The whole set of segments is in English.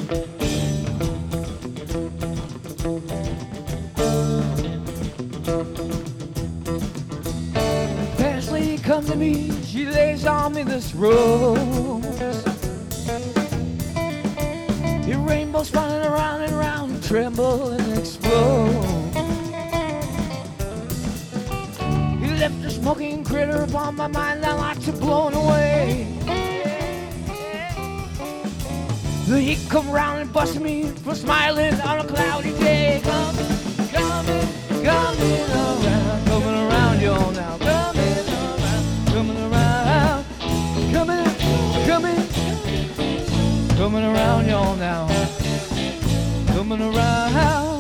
This lady comes to me, she lays on me this rose. Your rainbows running around and around and tremble and explode. You left a smoking critter upon my mind, that lights are blown away. The heat come round and bust me for smiling on a cloudy day. Coming around, coming around you all now. Coming around, coming around y'all now. Coming around.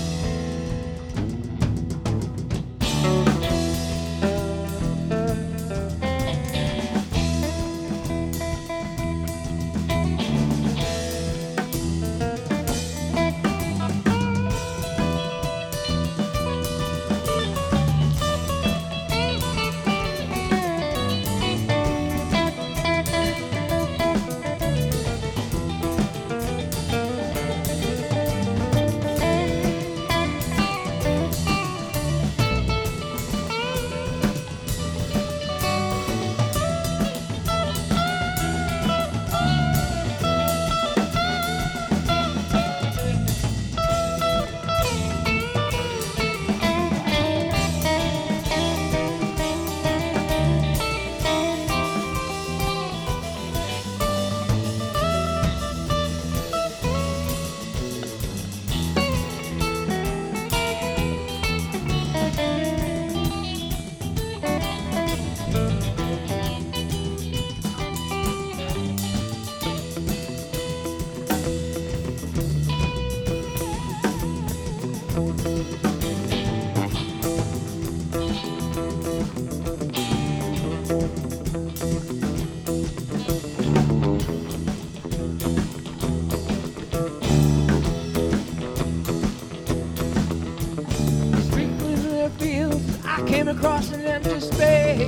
Across an empty space,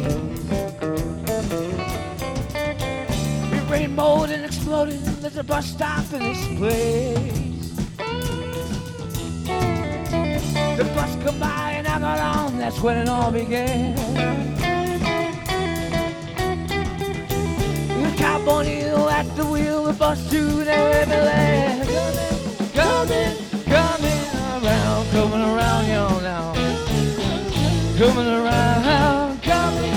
it rainbowed and exploded. There's a bus stop in this place. The bus come by and I got on. That's when it all began. The cowboy needle at the wheel, the bus to their land. Coming around, coming around y'all now. Coming around, coming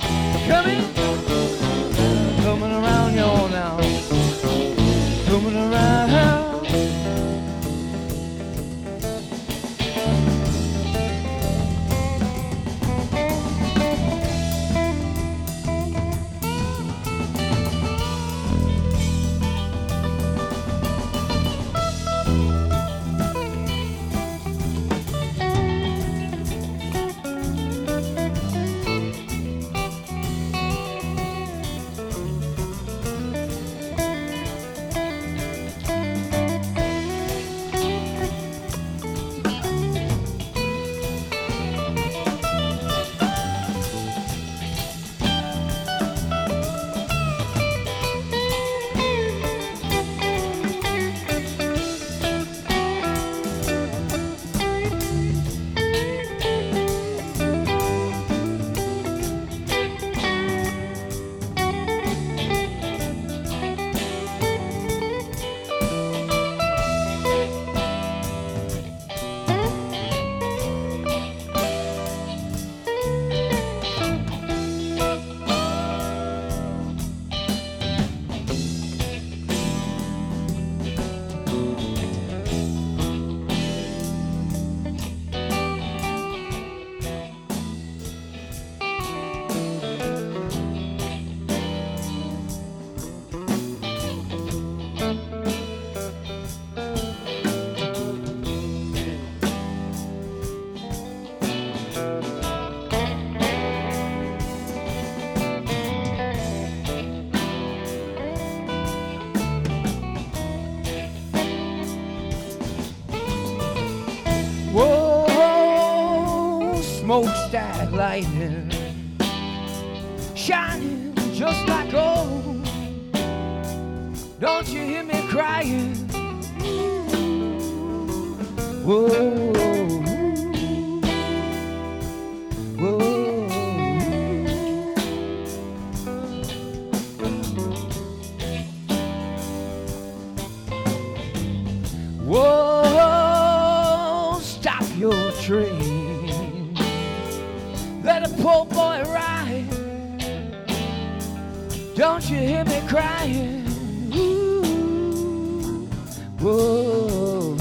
around y'all now. Coming around. Smokestack lightning shining just like gold. Don't you hear me crying? Whoa, whoa. Whoa, stop your train. Let a poor boy ride. Don't you hear me crying? Ooh, whoa,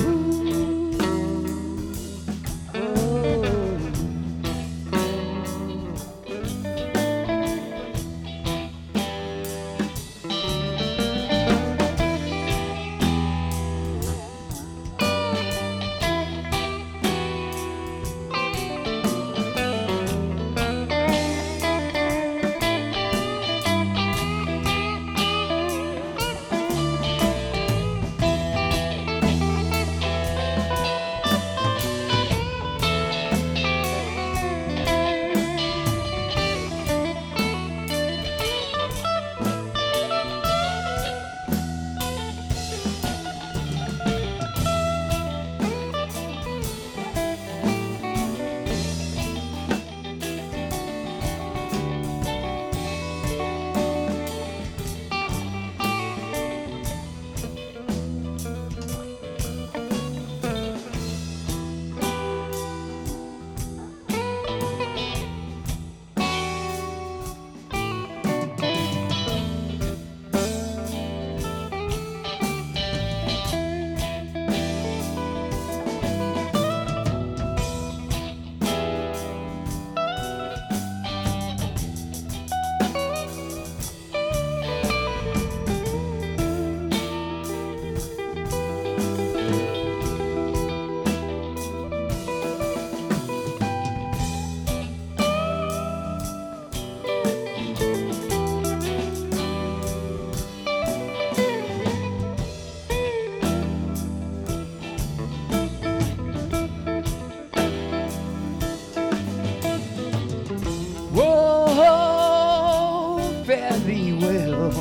whoa, fare thee well.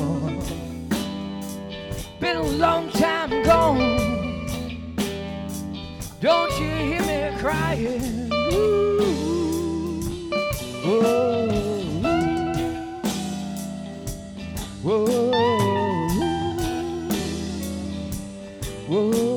Been a long time gone. Don't you hear me crying? Ooh, whoa, whoa, whoa.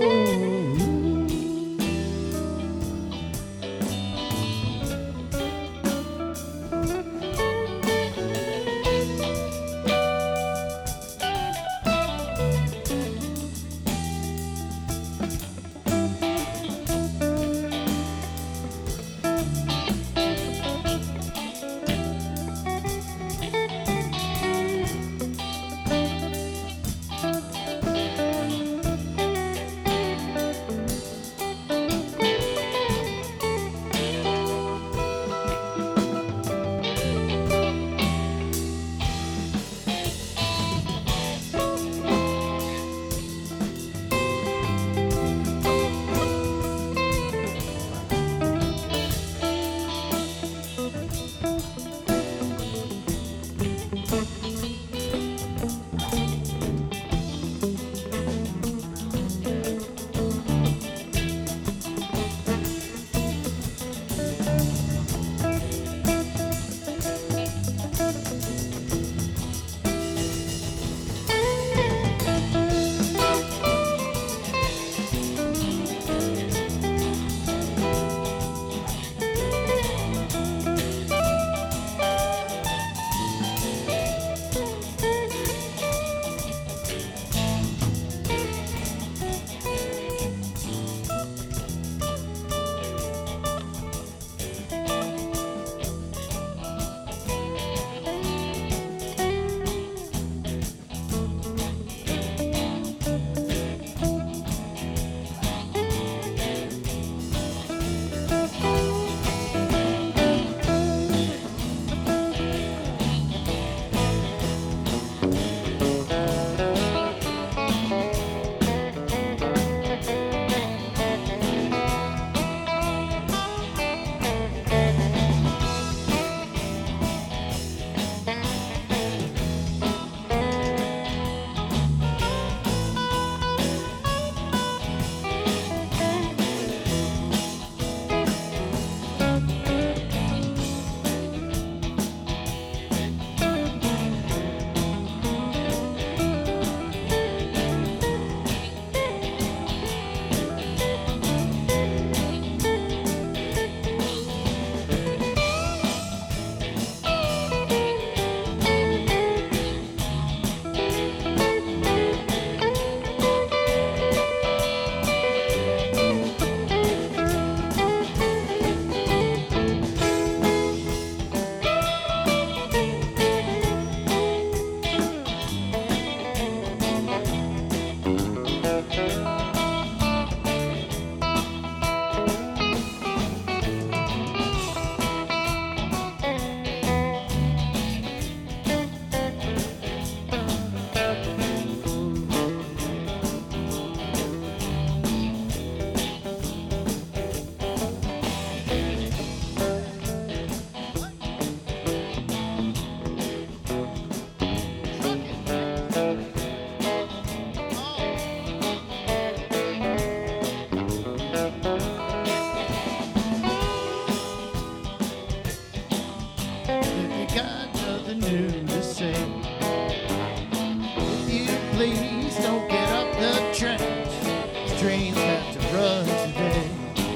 trains have to run today.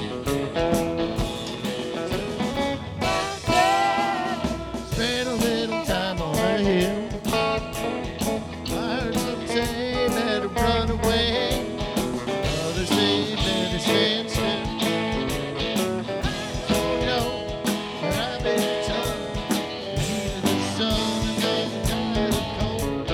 Spend a little time on a hill. I heard some say better run away. Others say better stand still. Oh no, but I've been tough. The heat of the sun and then tired of cold.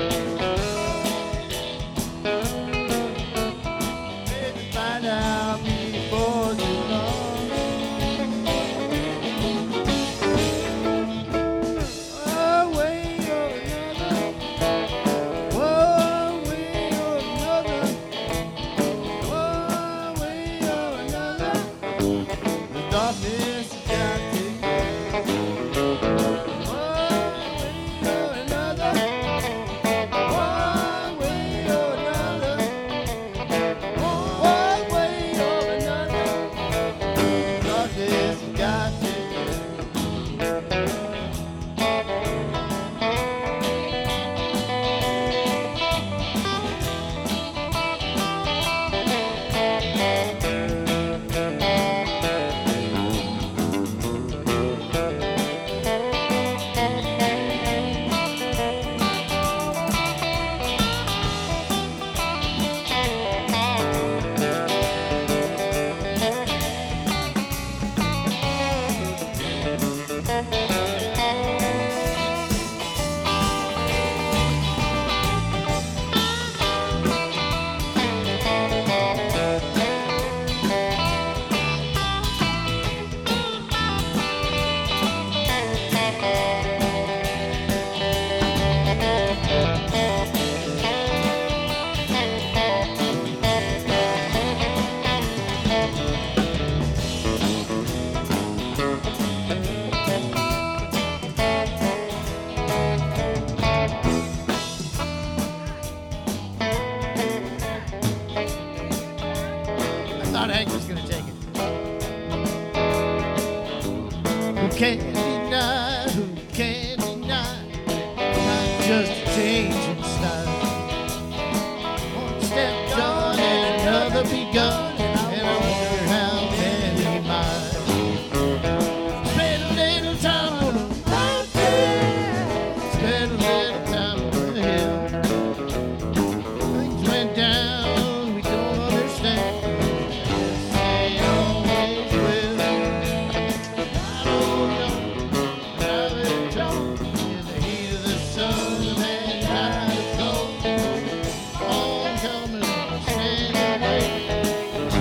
Maybe find out before too long. One way or another, one way or another, one way or another, the darkness has got to go. One way or another, one way or another, one way or another, the darkness has got to go. I thought Hank was gonna take it. Who can't deny, who can't deny, not just a change in style. One step done and another begun, and I wonder how many miles. Spend a little time on a mountain, spend a little time on a hill. Things went down, we don't understand. They always will. I don't know how they talk in the heat of the sun and tired of cold. On coming, stand away.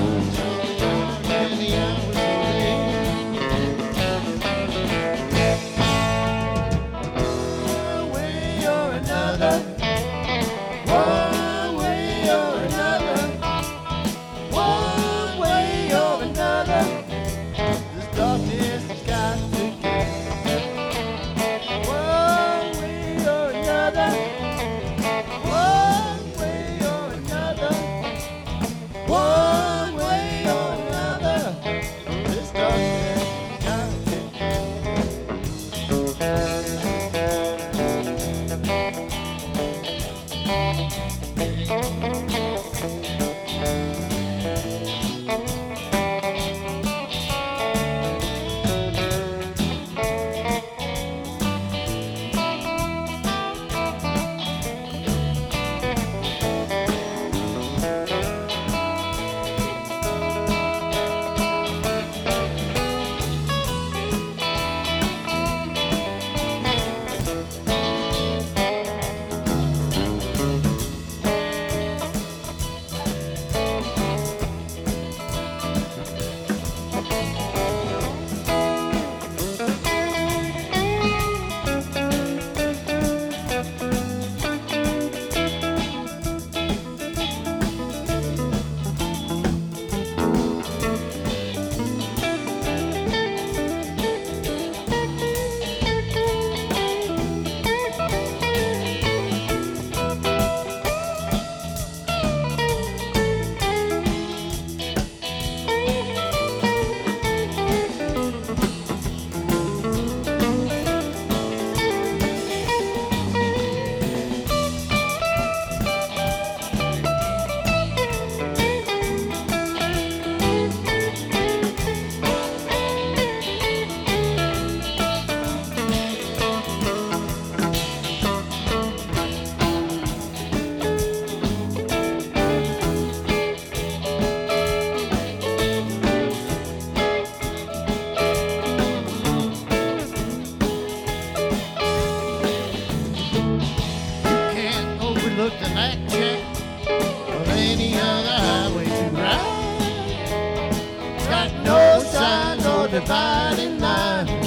dividing line.